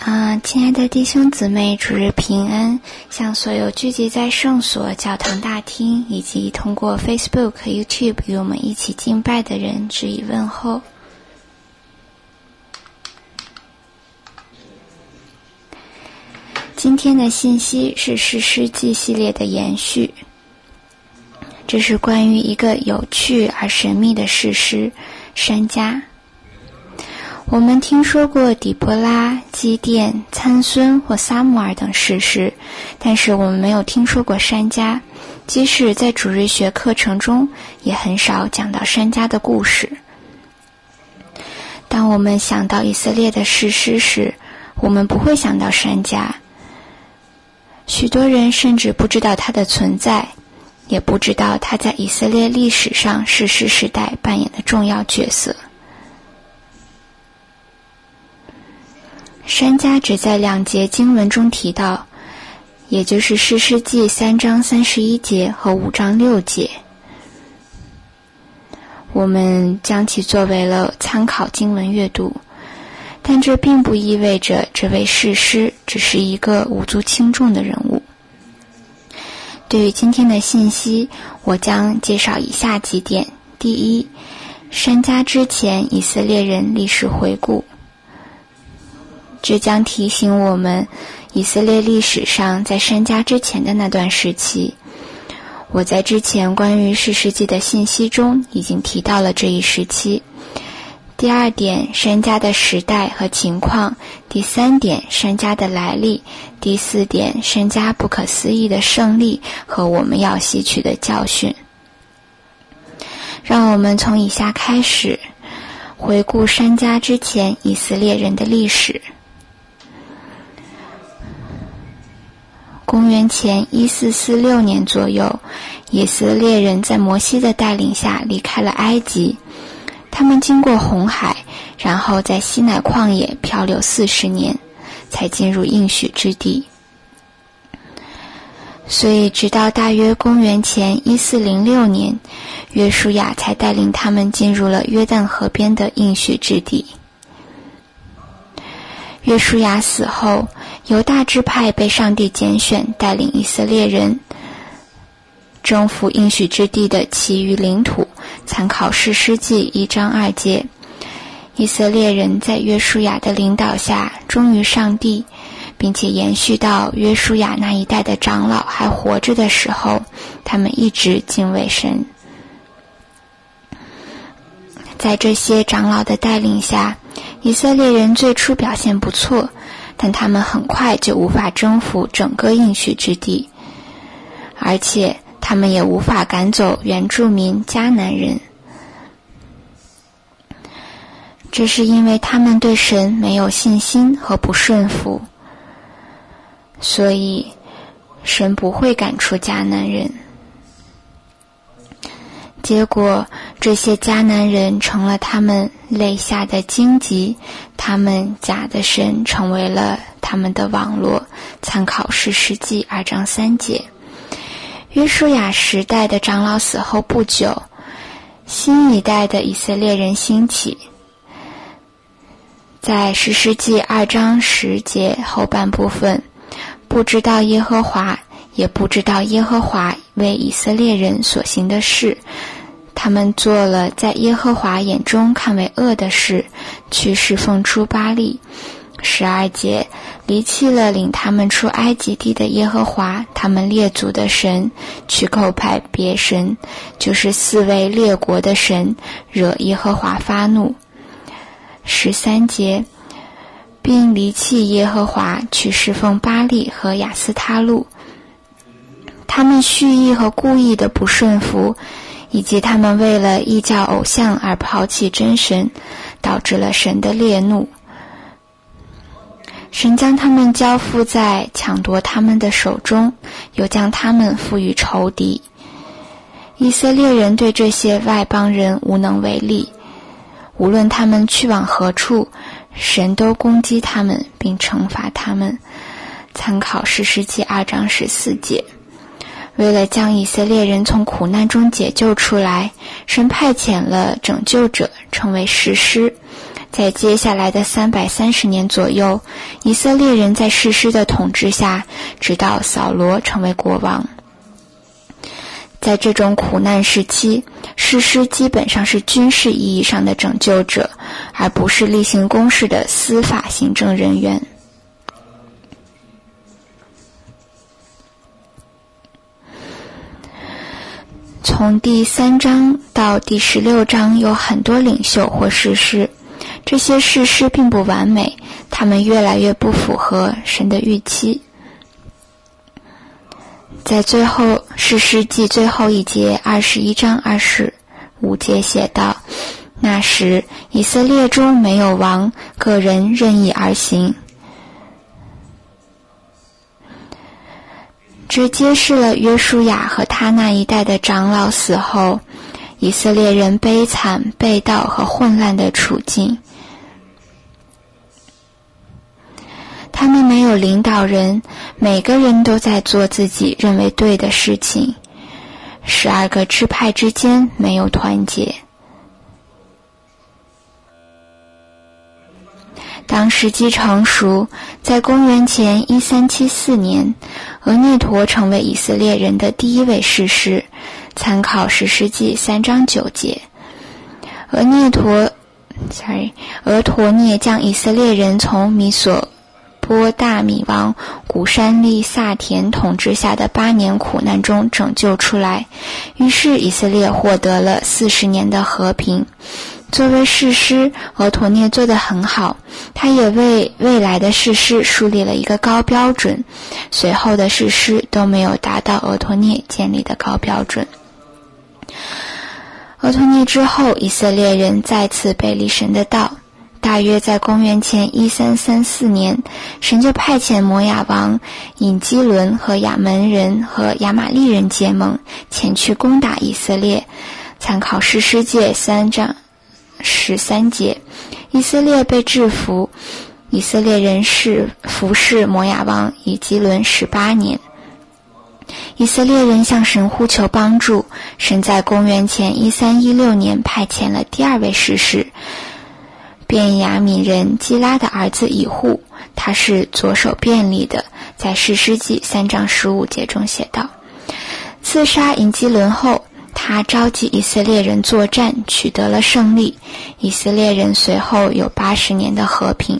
亲爱的弟兄姊妹，主日平安，向所有聚集在圣所教堂大厅以及通过 Facebook、YouTube 与我们一起敬拜的人致以问候。今天的信息是士师记系列的延续，这是关于一个有趣而神秘的士师珊迦。我们听说过底波拉、基甸、参孙或撒母耳等士师，但是我们没有听说过珊迦，即使在主日学课程中也很少讲到珊迦的故事。当我们想到以色列的士师时，我们不会想到珊迦，许多人甚至不知道他的存在，也不知道他在以色列历史上士师时代扮演的重要角色。珊迦只在2节经文中提到，也就是士师记3章31节和5章6节。我们将其作为了参考经文阅读，但这并不意味着这位士师只是一个无足轻重的人物。对于今天的信息，我将介绍以下几点。第一，珊迦之前以色列人历史回顾，这将提醒我们以色列历史上在珊迦之前的那段时期。我在之前关于士师记的信息中已经提到了这一时期。第二点，珊迦的时代和情况。第三点，珊迦的来历。第四点，珊迦不可思议的胜利和我们要吸取的教训。让我们从以下开始，回顾珊迦之前以色列人的历史。公元前1446年左右，以色列人在摩西的带领下离开了埃及，他们经过红海，然后在西乃旷野漂流40年，才进入应许之地。所以直到大约公元前1406年，约书亚才带领他们进入了约旦河边的应许之地。约书亚死后，犹大支派被上帝拣选，带领以色列人征服应许之地的其余领土。参考士师记1章2节，以色列人在约书亚的领导下忠于上帝，并且延续到约书亚那一代的长老还活着的时候，他们一直敬畏神。在这些长老的带领下，以色列人最初表现不错，但他们很快就无法征服整个应许之地，而且他们也无法赶走原住民迦南人。这是因为他们对神没有信心和不顺服，所以神不会赶出迦南人。结果这些迦南人成了他们肋下的荆棘，他们假的神成为了他们的网罗。参考士师记2章3节。约书亚时代的长老死后不久，新一代的以色列人兴起。在士师记2章10节后半部分，不知道耶和华，也不知道耶和华为以色列人所行的事，他们做了在耶和华眼中看为恶的事，去侍奉出巴力。12节，离弃了领他们出埃及地的耶和华，他们列祖的神，去叩拜别神，就是4位列国的神，惹耶和华发怒。13节，并离弃耶和华，去侍奉巴力和亚斯他路。他们蓄意和故意的不顺服，以及他们为了异教偶像而抛弃真神，导致了神的烈怒。神将他们交付在抢夺他们的手中，又将他们付予仇敌。以色列人对这些外邦人无能为力，无论他们去往何处，神都攻击他们并惩罚他们。参考士师记2章14节。为了将以色列人从苦难中解救出来，神派遣了拯救者，成为士师。 在接下来的330年左右，以色列人在士师的统治下，直到扫罗成为国王。在这种苦难时期，士师基本上是军事意义上的拯救者，而不是例行公事的司法行政人员。从第3章到第16章有很多领袖或士师，这些士师并不完美，他们越来越不符合神的预期。在最后士师记最后一节21章25节写道，那时以色列中没有王，个人任意而行。这揭示了约书亚和他那一代的长老死后，以色列人悲惨、背道和混乱的处境。他们没有领导人，每个人都在做自己认为对的事情。12个支派之间没有团结。当时机成熟，在公元前1374年，俄涅陀成为以色列人的第一位士师，参考士师记3章9节。俄陀涅将以色列人从米索波大米王古珊利萨田统治下的8年苦难中拯救出来，于是以色列获得了40年的和平。作为士师，俄陀涅做得很好，他也为未来的士师树立了一个高标准，随后的士师都没有达到俄陀涅建立的高标准。俄陀涅之后，以色列人再次背离神的道，大约在公元前1334年，神就派遣摩亚王隐基伦和亚门人和亚玛利人结盟，前去攻打以色列。参考士师记3章13节，以色列被制服，以色列人服侍摩亚王以基伦18年。以色列人向神呼求帮助，神在公元前1316年派遣了第二位士师，便雅悯人基拉的儿子以户，他是左手便利的，在士师记3章15节中写道。刺杀隐基伦后，他召集以色列人作战，取得了胜利。以色列人随后有80年的和平。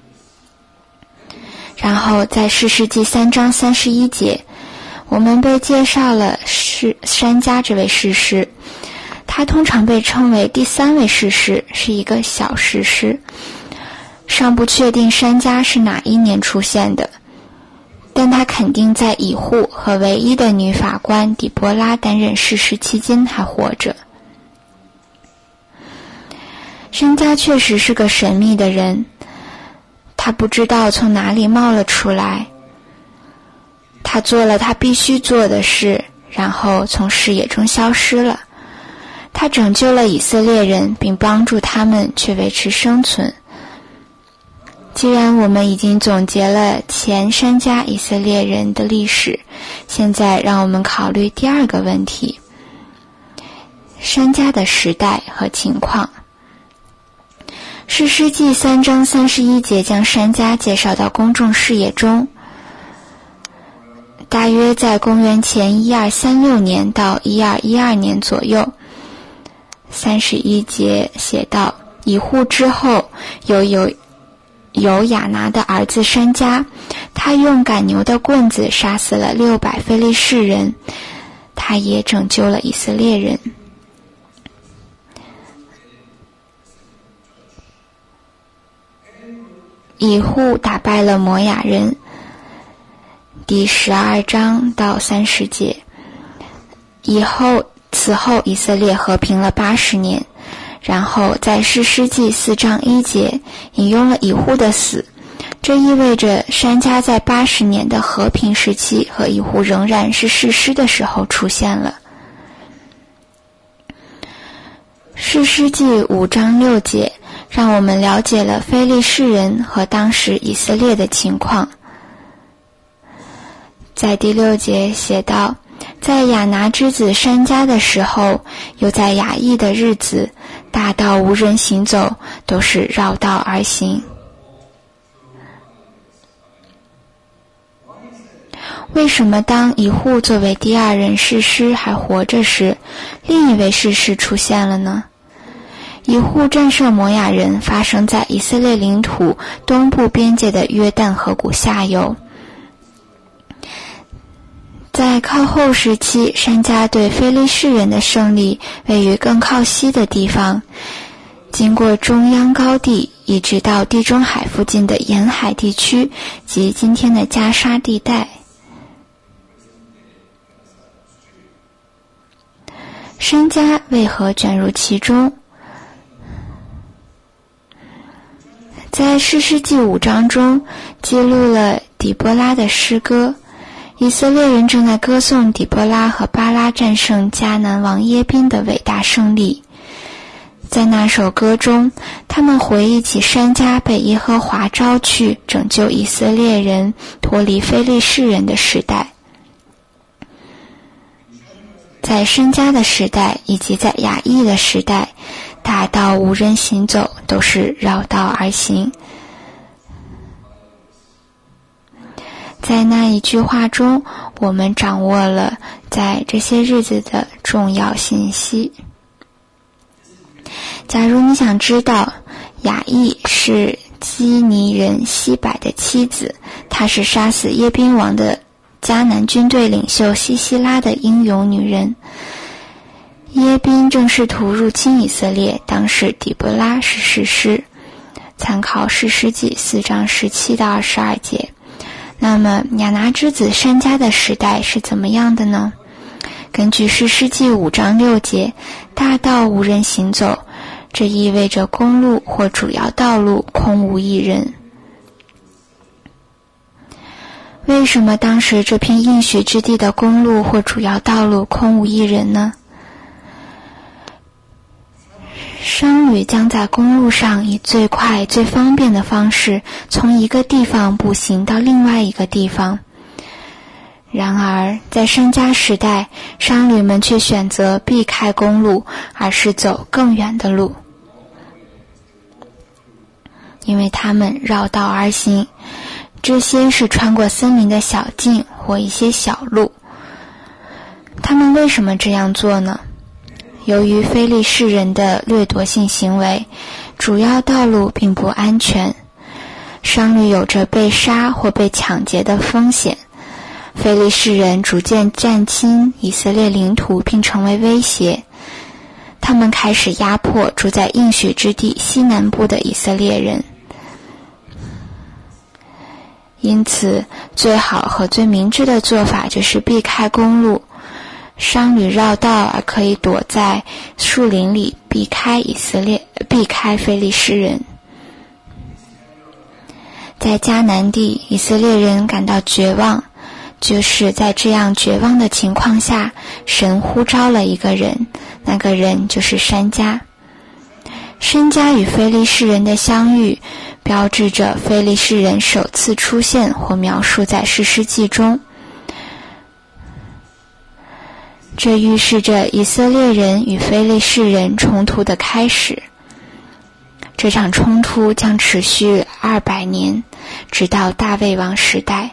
然后在士师记3章31节，我们被介绍了珊迦这位士师，他通常被称为第3位士师，是一个小士师。尚不确定珊迦是哪一年出现的，但他肯定在以户和唯一的女法官底波拉担任士师期间还活着。珊迦确实是个神秘的人，他不知道从哪里冒了出来，他做了他必须做的事，然后从视野中消失了。他拯救了以色列人，并帮助他们去维持生存。既然我们已经总结了前珊迦以色列人的历史，现在让我们考虑第二个问题：珊迦的时代和情况。士师记3章31节将珊迦介绍到公众视野中，大约在公元前1236年到1212年左右。31节写道，以户之后有亚拿的儿子珊迦，他用赶牛的棍子杀死了600非利士人，他也拯救了以色列人。以户打败了摩亚人，第12章到30节。此后以色列和平了80年，然后在士师记4章1节引用了以户的死，这意味着珊迦在80年的和平时期和以户仍然是士师的时候出现了。士师记5章6节让我们了解了非利士人和当时以色列的情况。在第6节写道， 在亚拿之子珊迦的时候，又在雅亿的日子，大道无人行走，都是绕道而行。为什么当以户作为第二任士师还活着时，另一位士师出现了呢？以户战胜摩亚人发生在以色列领土东部边界的约旦河谷下游。在靠后时期，珊迦对非利士人的胜利位于更靠西的地方，经过中央高地，一直到地中海附近的沿海地区及今天的加沙地带。珊迦为何卷入其中？在士师记5章中记录了底波拉的诗歌，以色列人正在歌颂底波拉和巴拉战胜迦南王耶宾的伟大胜利。在那首歌中，他们回忆起珊迦被耶和华召去拯救以色列人脱离非利士人的时代。在珊迦的时代以及在雅亿的时代，大道无人行走，都是绕道而行。在那一句话中，我们掌握了在这些日子的重要信息。假如你想知道，雅亿是基尼人西百的妻子，她是杀死耶宾王的迦南军队领袖西西拉的英勇女人。耶宾正试图入侵以色列，当时底波拉是士师，参考士师记4章17到22节。那么亚拿之子珊迦的时代是怎么样的呢？根据士师记5章6节，大道无人行走，这意味着公路或主要道路空无一人。为什么当时这片应许之地的公路或主要道路空无一人呢？商旅将在公路上以最快最方便的方式从一个地方步行到另外一个地方。然而在珊迦时代，商旅们却选择避开公路，而是走更远的路，因为他们绕道而行。这些是穿过森林的小径或一些小路。他们为什么这样做呢？由于非利士人的掠夺性行为，主要道路并不安全，商旅有着被杀或被抢劫的风险。非利士人逐渐占侵以色列领土并成为威胁，他们开始压迫住在应许之地西南部的以色列人。因此最好和最明智的做法就是避开公路，商旅绕道而可以躲在树林里避开非利士人。在迦南地，以色列人感到绝望，就是在这样绝望的情况下，神呼召了一个人，那个人就是珊迦。珊迦与非利士人的相遇，标志着非利士人首次出现或描述在士师记中。这预示着以色列人与非利士人冲突的开始。这场冲突将持续200年，直到大卫王时代。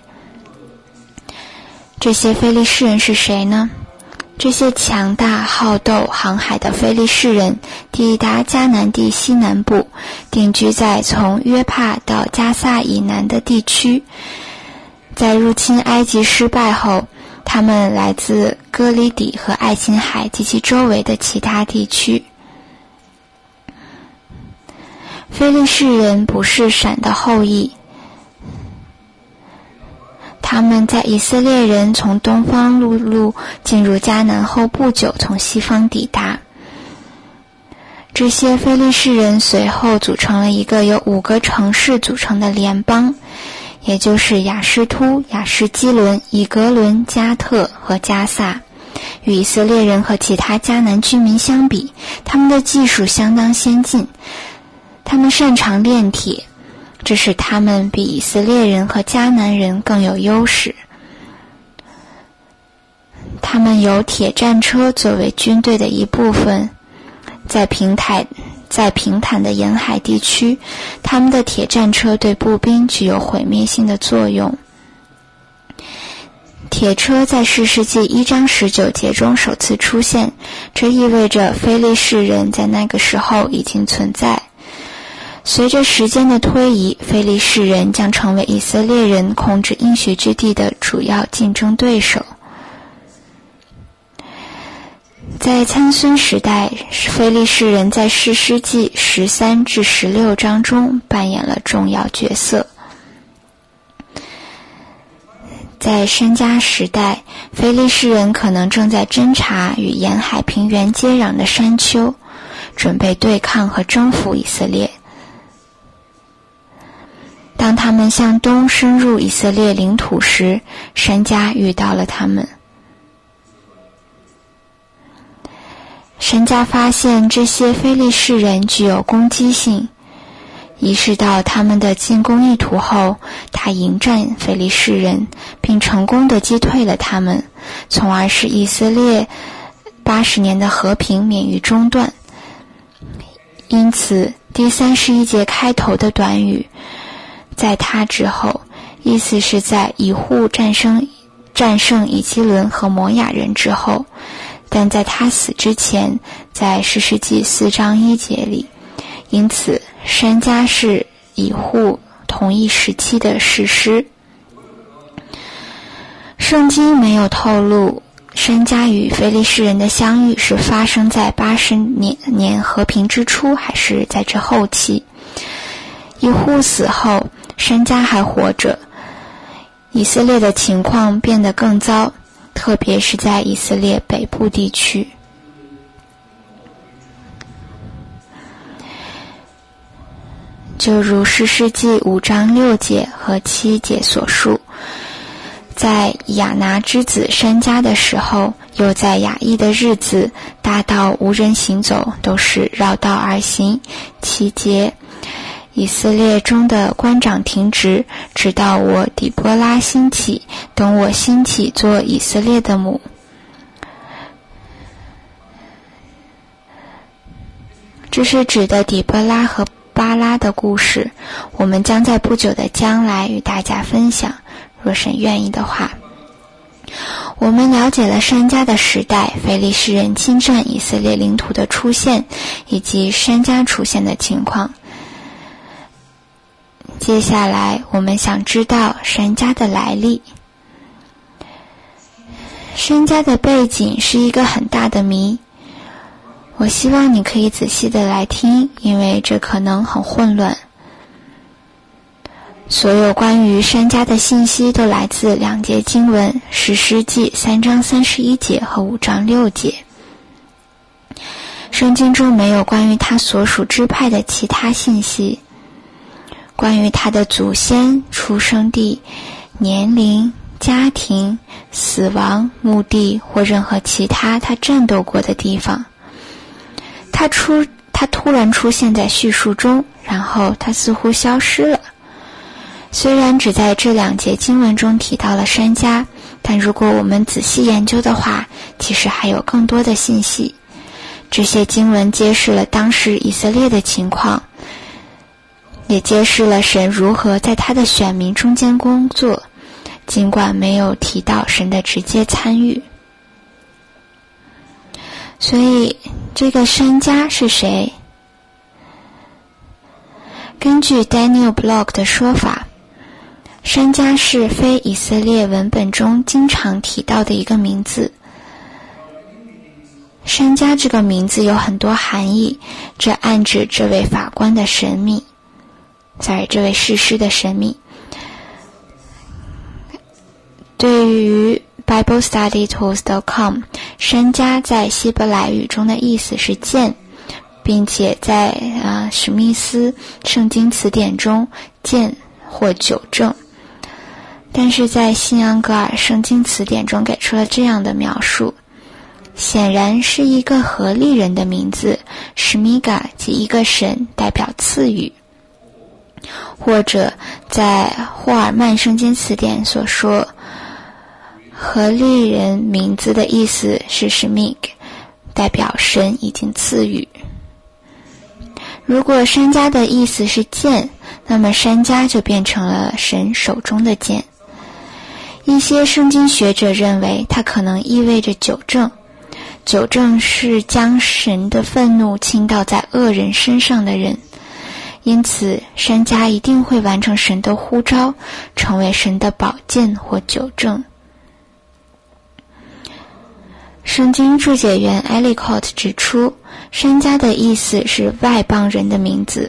这些非利士人是谁呢？这些强大好斗航海的非利士人抵达迦南地西南部，定居在从约帕到加萨以南的地区。在入侵埃及失败后，他们来自哥里底和爱琴海及其周围的其他地区。非利士人不是闪的后裔，他们在以色列人从东方陆路进入迦南后不久从西方抵达。这些非利士人随后组成了一个由5个城市组成的联邦，也就是亚实突、亚实基伦、以格伦、加特和加萨。与以色列人和其他迦南居民相比，他们的技术相当先进，他们擅长炼铁，这使他们比以色列人和迦南人更有优势。 他们有铁战车作为军队的一部分，在平坦的沿海地区，他们的铁战车对步兵具有毁灭性的作用。铁车在士师记1章19节中首次出现，这意味着非利士人在那个时候已经存在。随着时间的推移，非利士人将成为以色列人控制应许之地的主要竞争对手。在参孙时代，非利士人在士师记13至16章中扮演了重要角色。在申迦时代，非利士人可能正在侦察与沿海平原接壤的山丘，准备对抗和征服以色列。当他们向东深入以色列领土时，申迦遇到了他们。申迦发现这些非利士人具有攻击性，意识到他们的进攻意图后，他迎战非利士人，并成功地击退了他们，从而使以色列80年的和平免于中断。因此，第31节开头的短语在他之后，意思是在以户战胜以基伦和摩亚人之后，但在他死之前，在士师记4章1节里。因此，申迦是以户同一时期的士师。圣经没有透露申迦与非利士人的相遇是发生在80年和平之初，还是在这后期。以户死后，申迦还活着，以色列的情况变得更糟，特别是在以色列北部地区。就如士师记5章6节和7节所述，在亚拿之子申迦的时候，又在雅意的日子，大道无人行走，都是绕道而行。7节，以色列中的官长停职，直到我底波拉兴起，等我兴起做以色列的母。这是指的底波拉和巴拉的故事，我们将在不久的将来与大家分享，若神愿意的话。我们了解了申迦的时代，非利士人侵占以色列领土的出现，以及申迦出现的情况。接下来我们想知道申迦的来历。申迦的背景是一个很大的谜，我希望你可以仔细的来听，因为这可能很混乱。所有关于申迦的信息都来自2节经文，士师记3章31节和5章6节。圣经中没有关于他所属支派的其他信息，关于他的祖先、出生地、年龄、家庭、死亡、墓地或任何其他他战斗过的地方。他突然出现在叙述中，然后他似乎消失了。虽然只在这2节经文中提到了申迦，但如果我们仔细研究的话，其实还有更多的信息。这些经文揭示了当时以色列的情况，也揭示了神如何在他的选民中间工作，尽管没有提到神的直接参与。所以这个申迦是谁？根据 Daniel Block 的说法，申迦是非以色列文本中经常提到的一个名字。申迦这个名字有很多含义，这暗指这位法官的神秘，这位士师的神秘。对于 BibleStudyTools.com， 申迦在希伯来语中的意思是剑，并且在史密斯圣经词典中剑或纠正。但是在新安格尔圣经词典中给出了这样的描述，显然是一个合利人的名字，史米嘎即一个神，代表赐予。或者在霍尔曼圣经词典所说， 何利人名字的意思是 Shemig， 代表神已经赐予。如果珊迦的意思是剑，那么珊迦就变成了神手中的剑。一些圣经学者认为它可能意味着纠正，纠正是将神的愤怒倾倒在恶人身上的人，因此珊迦一定会完成神的呼召，成为神的宝剑或纠正。圣经注解员 Ellicott 指出，珊迦的意思是外邦人的名字，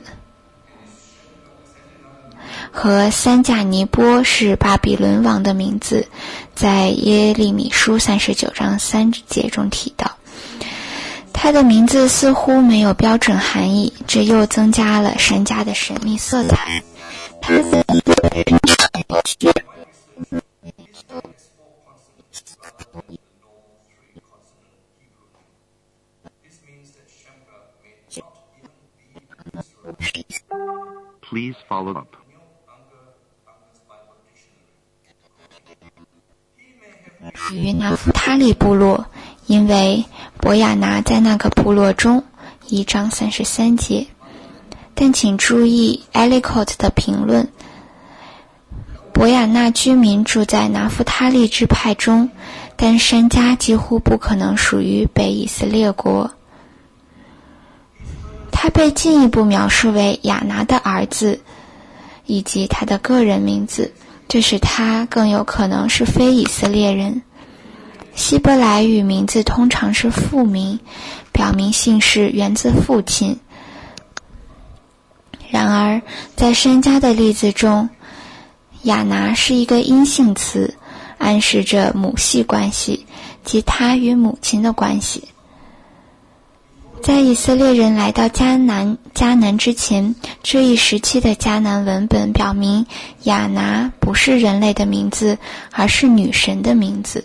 和三甲尼波是巴比伦王的名字，在耶利米书39章3节中提到。他的名字似乎没有标准含义，这又增加了珊迦的神秘色彩。 Please follow up. 与拿弗他利部落，因为伯亚拿在那个部落中，1章33节。但请注意 Ellicott 的评论，伯亚纳居民住在拿弗他利支派中，但珊迦几乎不可能属于北以色列国。他被进一步描述为亚拿的儿子，以及他的个人名字，这使他更有可能是非以色列人。希伯来语名字通常是父名，表明姓氏源自父亲。然而，在珊迦的例子中，亚拿是一个阴性词，暗示着母系关系，即他与母亲的关系。在以色列人来到迦南之前，这一时期的迦南文本表明亚拿不是人类的名字，而是女神的名字。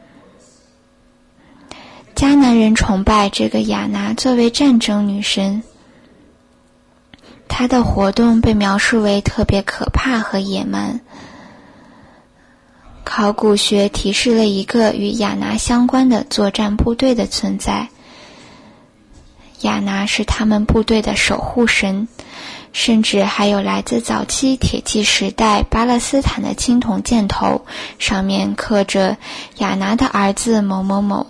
迦南人崇拜这个亚拿作为战争女神，她的活动被描述为特别可怕和野蛮。考古学提示了一个与亚拿相关的作战部队的存在。亚拿是他们部队的守护神，甚至还有来自早期铁器时代巴勒斯坦的青铜箭头，上面刻着亚拿的儿子某某某。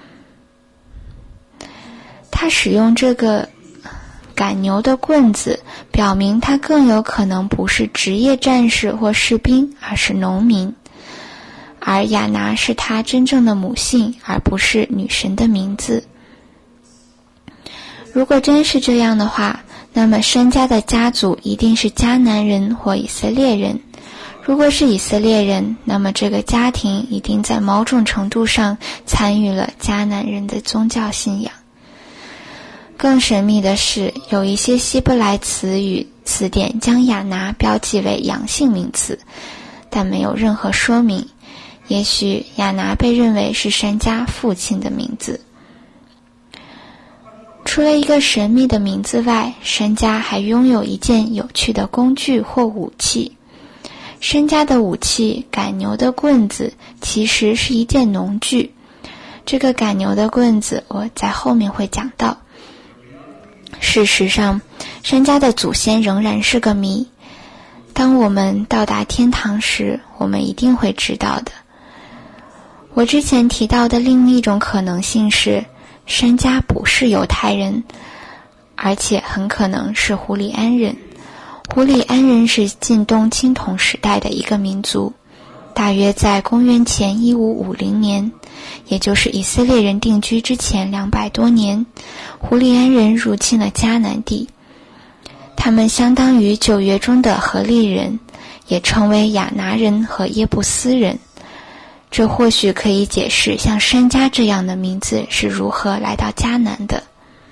他使用这个赶牛的棍子，表明他更有可能不是职业战士或士兵，而是农民。而亚拿是他真正的母姓，而不是女神的名字。如果真是这样的话，那么珊迦的家族一定是迦南人或以色列人。如果是以色列人，那么这个家庭一定在某种程度上参与了迦南人的宗教信仰。更神秘的是，有一些希伯来词语词典将亚拿标记为阳性名词，但没有任何说明。也许亚拿被认为是珊迦父亲的名字。除了一个神秘的名字外，珊迦还拥有一件有趣的工具或武器。珊迦的武器赶牛的棍子其实是一件农具，这个赶牛的棍子我在后面会讲到。事实上，珊迦的祖先仍然是个谜。当我们到达天堂时，我们一定会知道的。我之前提到的另一种可能性是，珊迦不是犹太人，而且很可能是胡里安人。胡里安人是近东青铜时代的一个民族，大约在公元前1550年，也就是以色列人定居之前200多年，胡里安人入侵了迦南地。他们相当于旧约中的何利人，也称为亚拿人和耶布斯人。这或许可以解释像珊迦这样的名字是如何来到迦南的。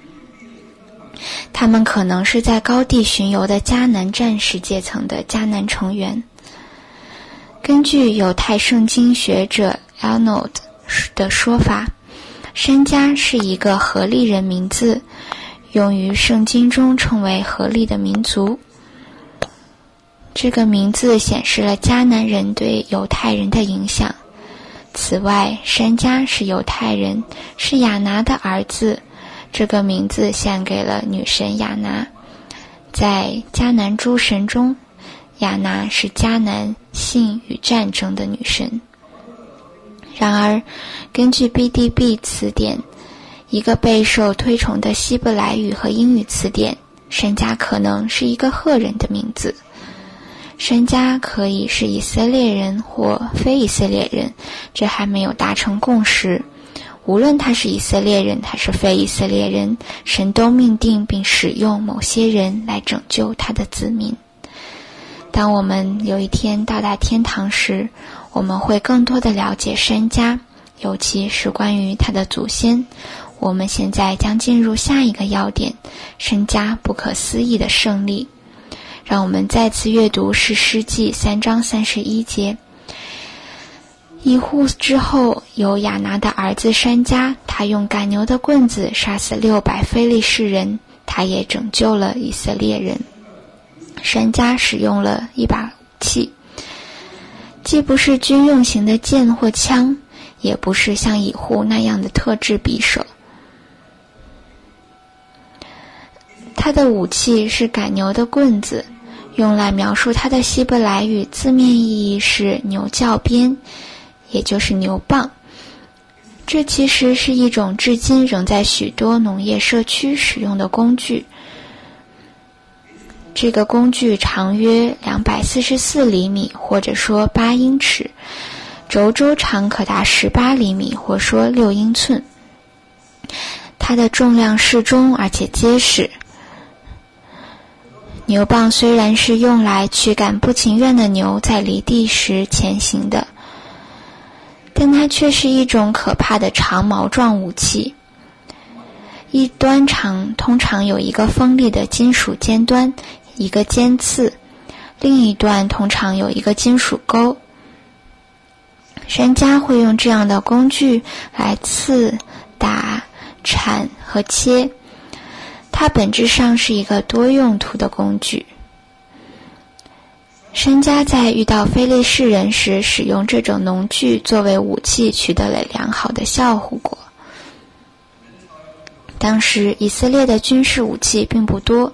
他们可能是在高地巡游的迦南战士阶层的迦南成员。根据犹太圣经学者 Arnold 的说法，珊迦是一个何利人名字，用于圣经中称为何利的民族。这个名字显示了迦南人对犹太人的影响。 此外，珊迦是犹太人，是亚拿的儿子，这个名字献给了女神亚拿。在迦南诸神中，亚拿是迦南性与战争的女神。然而，根据 BDB 词典，一个备受推崇的希伯来语和英语词典，珊迦可能是一个赫人的名字。珊迦可以是以色列人或非以色列人，这还没有达成共识。无论他是以色列人还是非以色列人，神都命定并使用某些人来拯救他的子民。当我们有一天到达天堂时，我们会更多地了解珊迦，尤其是关于他的祖先。我们现在将进入下一个要点，珊迦不可思议的胜利。让我们再次阅读士师记3章31节。以户之后有亚拿的儿子珊迦，他用赶牛的棍子杀死600非利士人，他也拯救了以色列人。珊迦使用了一把武器，既不是军用型的剑或枪，也不是像以户那样的特制匕首。他的武器是赶牛的棍子，用来描述他的希伯来语字面意义是牛角鞭，也就是牛蒡。这其实是一种至今仍在许多农业社区使用的工具。这个工具长约244厘米，或者说8英尺，轴周长可达18厘米，或说6英寸。它的重量适中而且结实。牛蒡虽然是用来驱赶不情愿的牛在犁地时前行的，但它却是一种可怕的长矛状武器。一端通常有一个锋利的金属尖端，一个尖刺，另一段通常有一个金属钩。珊迦会用这样的工具来刺、打、铲和切，它本质上是一个多用途的工具。珊迦在遇到非利士人时，使用这种农具作为武器，取得了良好的效果。当时以色列的军事武器并不多。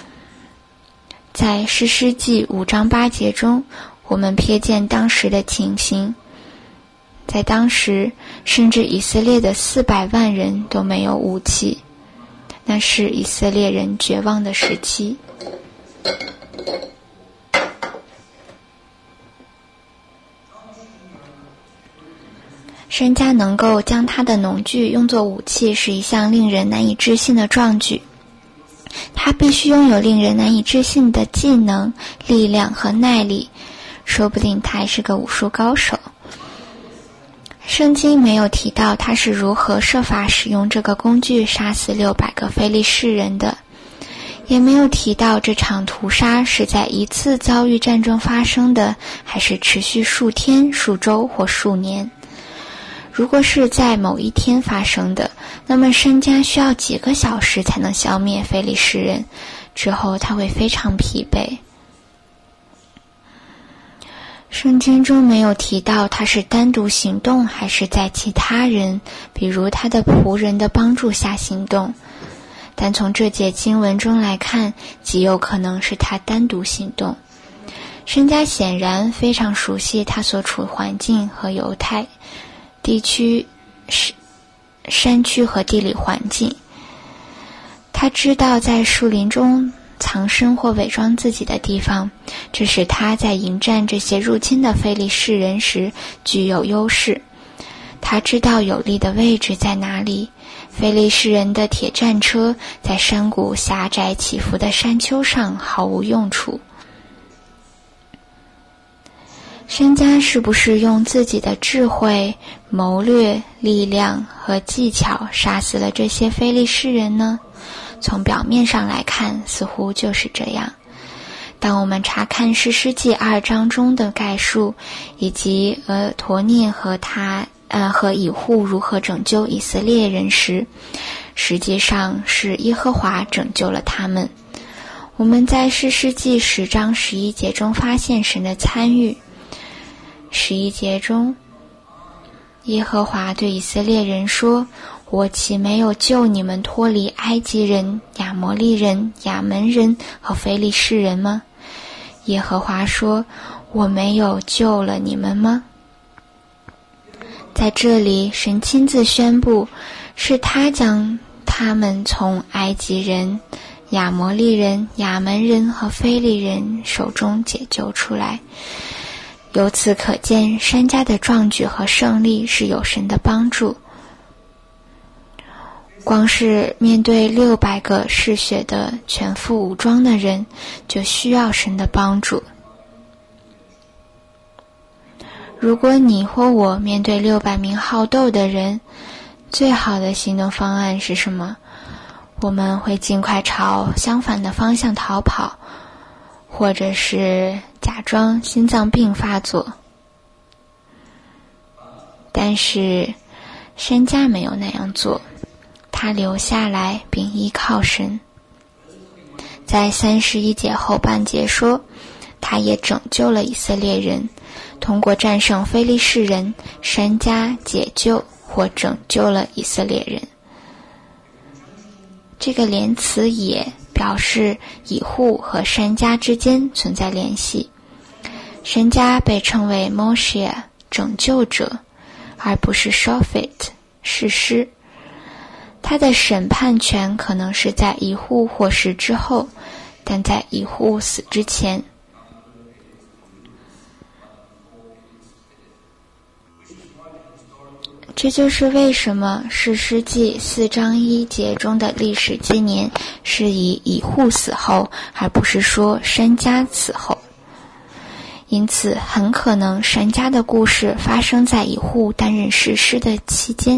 在士师记5章8节中，我们瞥见当时的情形。在当时，甚至以色列的400万人都没有武器，那是以色列人绝望的时期。珊迦能够将他的农具用作武器，是一项令人难以置信的壮举。他必须拥有令人难以置信的技能、力量和耐力，说不定他还是个武术高手。圣经没有提到他是如何设法使用这个工具杀死600个非利士人的，也没有提到这场屠杀是在一次遭遇战争发生的，还是持续数天、数周或数年。如果是在某一天发生的，那么珊迦需要几个小时才能消灭非利士人，之后他会非常疲惫。圣经中没有提到他是单独行动，还是在其他人，比如他的仆人的帮助下行动，但从这节经文中来看，极有可能是他单独行动。珊迦显然非常熟悉他所处环境和犹太地区、山区和地理环境。他知道在树林中藏身或伪装自己的地方，这使他在迎战这些入侵的非利士人时具有优势。他知道有利的位置在哪里，非利士人的铁战车在山谷狭窄起伏的山丘上毫无用处。珊迦是不是用自己的智慧、谋略、力量和技巧杀死了这些非利士人呢？从表面上来看，似乎就是这样。当我们查看士师记2章中的概述，以及陀聂和以户如何拯救以色列人时，实际上是耶和华拯救了他们。我们在士师记10章11节中发现神的参与。11节中， 耶和华对以色列人说，我岂没有救你们脱离埃及人、亚摩利人、亚门人和非利士人吗？耶和华说，我没有救了你们吗？在这里，神亲自宣布，是他将他们从埃及人、亚摩利人、亚门人和非利人手中解救出来。由此可见，珊迦的壮举和胜利是有神的帮助。光是面对600个嗜血的全副武装的人，就需要神的帮助。如果你或我面对600名好斗的人，最好的行动方案是什么？我们会尽快朝相反的方向逃跑，或者是假装心脏病发作。但是珊迦没有那样做，他留下来并依靠神。在31节后半节说，他也拯救了以色列人，通过战胜非利士人，珊迦解救或拯救了以色列人。这个连词也表示以户和珊迦之间存在联系。珊迦被称为 Moshe 拯救者，而不是 Shofet 士师。他的审判权可能是在以户获释之后，但在以户死之前。这就是为什么士师记4章1节中的历史纪年是以户死后，而不是说珊迦死后。因此很可能珊迦的故事发生在以户担任士师的期间。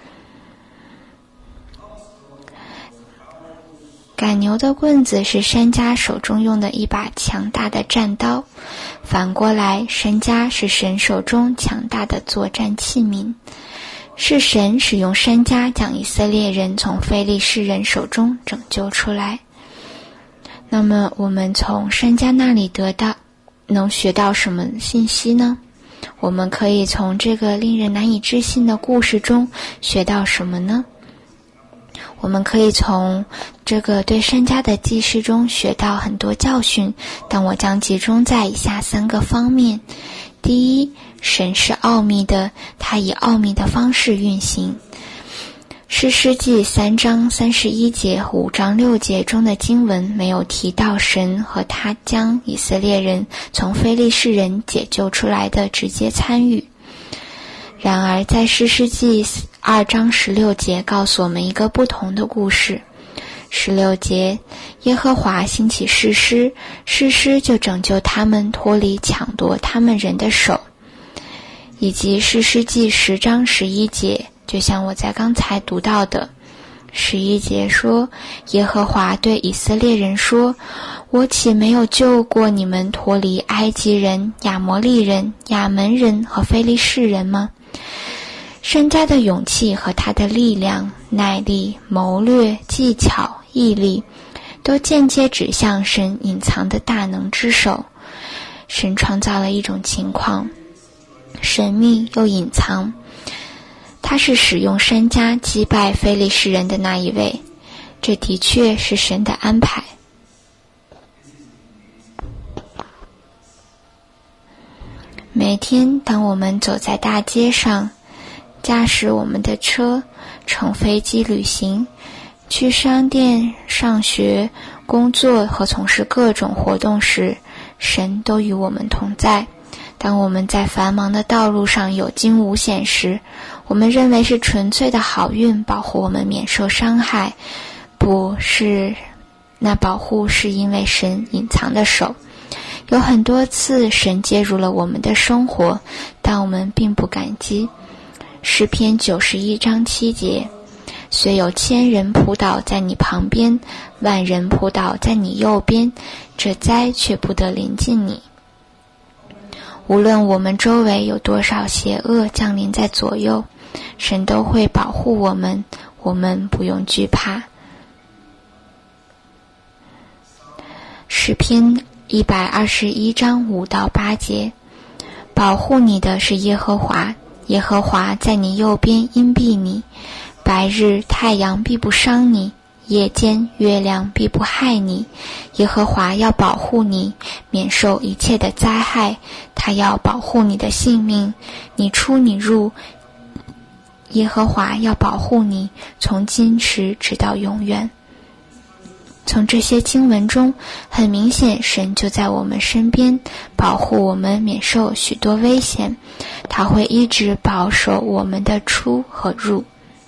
赶牛的棍子是珊迦手中用的一把强大的战刀，反过来珊迦是神手中强大的作战器皿，是神使用珊迦将以色列人从非利士人手中拯救出来。那么我们从珊迦那里能学到什么信息呢？我们可以从这个令人难以置信的故事中学到什么呢？我们可以从这个对珊迦的记事中学到很多教训，但我将集中在以下3个方面。第一，神是奥秘的，他以奥秘的方式运行。士师记3章31节、5章6节中的经文没有提到神和他将以色列人从非利士人解救出来的直接参与。然而在士师记2章16节告诉我们一个不同的故事。16节，耶和华兴起士师，士师就拯救他们脱离抢夺他们人的手。以及士师记10章11节，就像我在刚才读到的11节说，耶和华对以色列人说，我岂没有救过你们脱离埃及人、亚摩利人、亚门人和非利士人吗？珊迦的勇气和他的力量、耐力、谋略、技巧、毅力，都间接指向神隐藏的大能之手。神创造了一种情况，神秘又隐藏，他是使用珊迦击败非利士人的那一位，这的确是神的安排。每天当我们走在大街上，驾驶我们的车，乘飞机旅行，去商店、上学、工作和从事各种活动时，神都与我们同在。当我们在繁忙的道路上有惊无险时，我们认为是纯粹的好运保护我们免受伤害，不是，那保护是因为神隐藏的手。有很多次神介入了我们的生活，但我们并不感激。诗篇91章7节，虽有1000人扑倒在你旁边，万人扑倒在你右边，这灾却不得临近你。无论我们周围有多少邪恶降临在左右，神都会保护我们，我们不用惧怕。诗篇121章5到8节，保护你的是耶和华， 耶和华在你右边荫庇你，白日太阳必不伤你，夜间月亮必不害你。耶和华要保护你，免受一切的灾害，他要保护你的性命，你出你入。耶和华要保护你，从今时直到永远。从这些经文中，很明显神就在我们身边，保护我们免受许多危险，他会一直保守我们的出和入。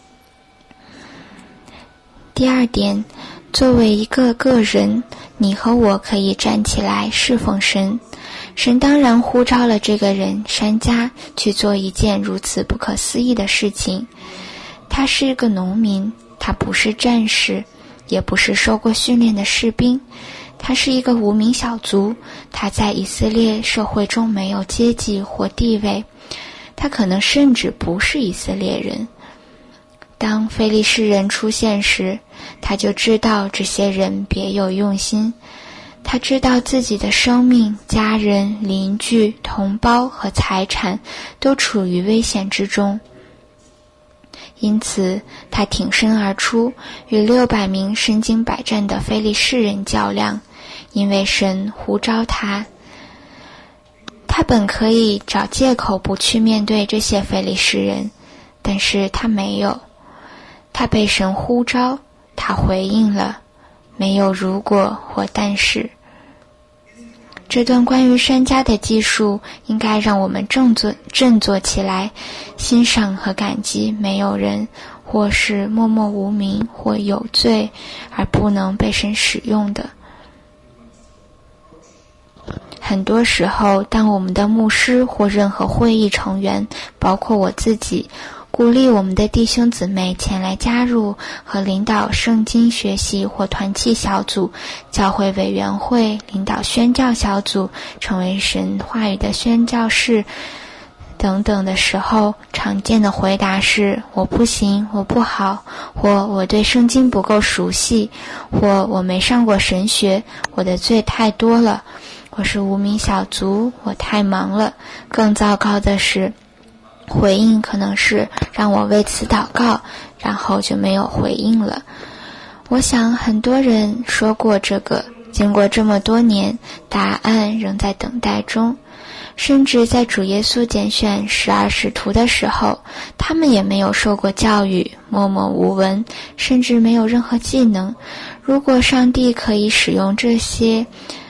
第二点，作为一个个人，你和我可以站起来侍奉神。神当然呼召了这个人珊迦去做一件如此不可思议的事情。他是一个农民，他不是战士，也不是受过训练的士兵，他是一个无名小卒，他在以色列社会中没有阶级或地位，他可能甚至不是以色列人。当非利士人出现时，他就知道这些人别有用心，他知道自己的生命、家人、邻居、同胞和财产都处于危险之中。因此他挺身而出，与600名身经百战的非利士人较量，因为神呼召他。他本可以找借口不去面对这些非利士人，但是他没有。他被神呼召，他回应了，没有如果或但是。这段关于珊迦的记述应该让我们振作起来，欣赏和感激没有人或是默默无名或有罪而不能被神使用的。很多时候，当我们的牧师或任何会议成员，包括我自己，鼓励我们的弟兄姊妹前来加入和领导圣经学习或团契小组、教会委员会、领导宣教小组，成为神话语的宣教士等等的时候，常见的回答是我不行，我不好，或我对圣经不够熟悉，或我没上过神学，我的罪太多了，我是无名小卒，我太忙了。更糟糕的是，回应可能是让我为此祷告，然后就没有回应了。我想很多人说过这个，经过这么多年，答案仍在等待中。甚至在主耶稣拣选12使徒的时候，他们也没有受过教育，默默无闻，甚至没有任何技能。如果上帝可以使用这些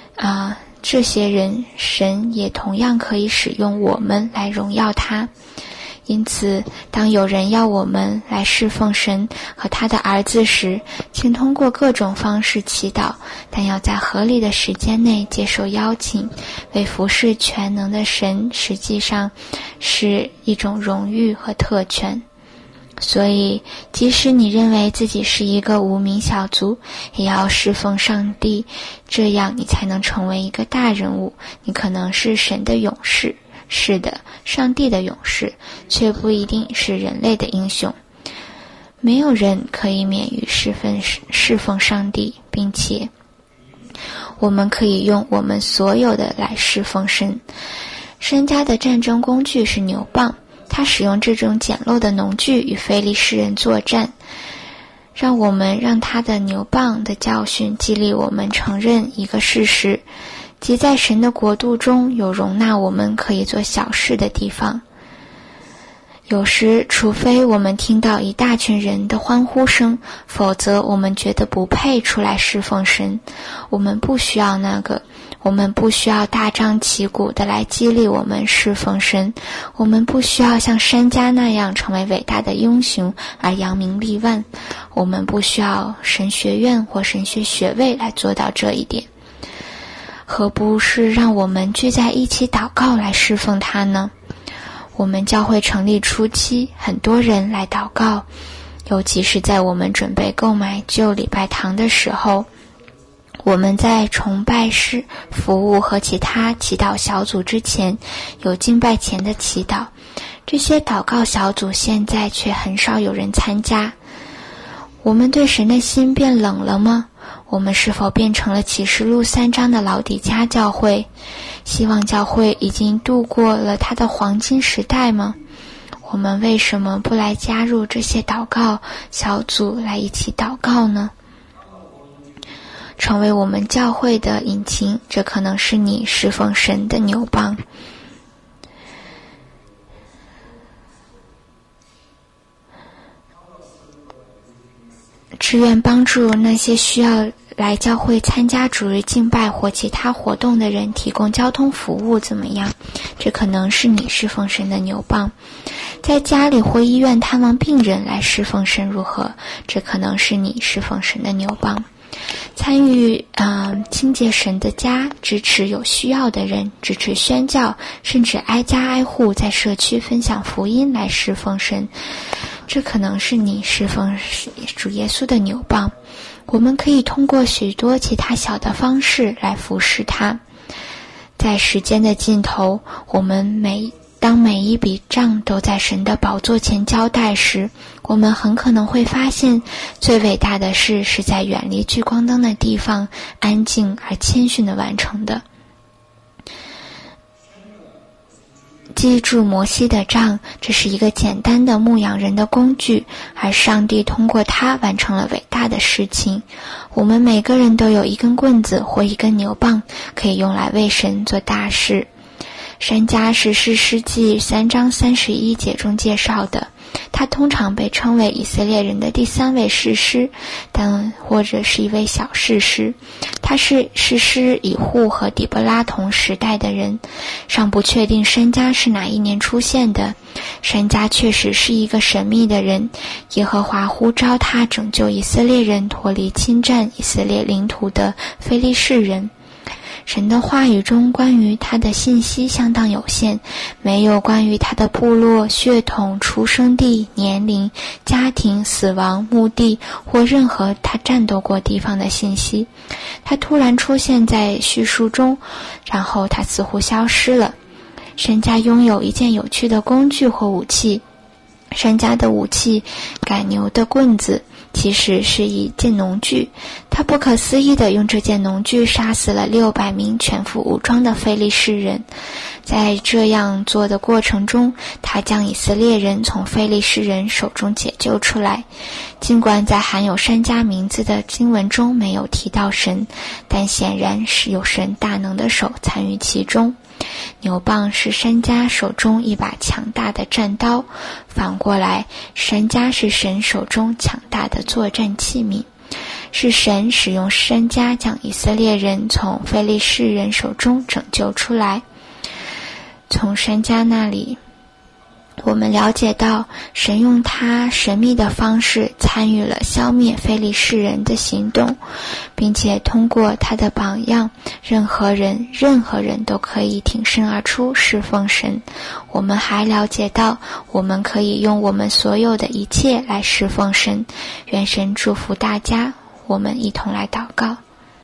人，神也同样可以使用我们来荣耀他。因此，当有人要我们来侍奉神和他的儿子时，请通过各种方式祈祷，但要在合理的时间内接受邀请。为服侍全能的神实际上是一种荣誉和特权。所以，即使你认为自己是一个无名小卒，也要侍奉上帝，这样你才能成为一个大人物。你可能是神的勇士，是的，上帝的勇士，却不一定是人类的英雄。没有人可以免于侍奉上帝，并且我们可以用我们所有的来侍奉神。珊迦的战争工具是牛蒡，他使用这种简陋的农具与非利士人作战。让他的牛蒡的教训激励我们承认一个事实，即在神的国度中有容纳我们可以做小事的地方。有时，除非我们听到一大群人的欢呼声，否则我们觉得不配出来侍奉神。我们不需要那个，我们不需要大张旗鼓的来激励我们侍奉神，我们不需要像珊迦那样成为伟大的英雄而扬名立万，我们不需要神学院或神学学位来做到这一点。何不是让我们聚在一起祷告来侍奉他呢？我们教会成立初期，很多人来祷告，尤其是在我们准备购买旧礼拜堂的时候，我们在崇拜室、服务和其他祈祷小组之前，有敬拜前的祈祷。这些祷告小组现在却很少有人参加。我们对神的心变冷了吗？我们是否变成了启示录3章的老底嘉教会？希望教会已经度过了它的黄金时代吗？ 我们为什么不来加入这些祷告小组来一起祷告呢？成为我们教会的引擎，这可能是你侍奉神的纽棒。志愿帮助那些需要来教会参加主日敬拜或其他活动的人提供交通服务怎么样？这可能是你侍奉神的纽棒。在家里或医院探望病人来侍奉神如何？这可能是你侍奉神的纽棒。参与清洁神的家，支持有需要的人，支持宣教，甚至挨家挨户在社区分享福音来侍奉神，这可能是你侍奉主耶稣的纽棒。我们可以通过许多其他小的方式来服侍他。在时间的尽头，当每一笔账都在神的宝座前交代时，我们很可能会发现，最伟大的事是在远离聚光灯的地方，安静而谦逊地完成的。记住摩西的杖，这是一个简单的牧养人的工具，而上帝通过它完成了伟大的事情。我们每个人都有一根棍子或一根牛棒，可以用来为神做大事。山家是士师记3章31节中介绍的，他通常被称为以色列人的第3位士师，或者是一位小士师。他是士师以户和底波拉同时代的人，尚不确定山家是哪一年出现的。山家确实是一个神秘的人，耶和华呼召他拯救以色列人脱离侵占以色列领土的非利士人。神的话语中关于他的信息相当有限，没有关于他的部落、血统、出生地、年龄、家庭、死亡、墓地或任何他战斗过地方的信息。他突然出现在叙述中，然后他似乎消失了。神家拥有一件有趣的工具或武器，神家的武器赶牛的棍子其实是一件农具，他不可思议地用这件农具杀死了600名全副武装的非利士人。在这样做的过程中，他将以色列人从非利士人手中解救出来。尽管在含有山家名字的经文中没有提到神，但显然是有神大能的手参与其中。牛棒是山家手中一把强大的战刀，反过来，山家是神手中强大的作战器皿，是神使用山家将以色列人从非利士人手中拯救出来。从山家那里，我们了解到神用他神秘的方式参与了消灭非利士人的行动，并且通过他的榜样，任何人都可以挺身而出侍奉神。我们还了解到我们可以用我们所有的一切来侍奉神。愿神祝福大家，我们一同来祷告。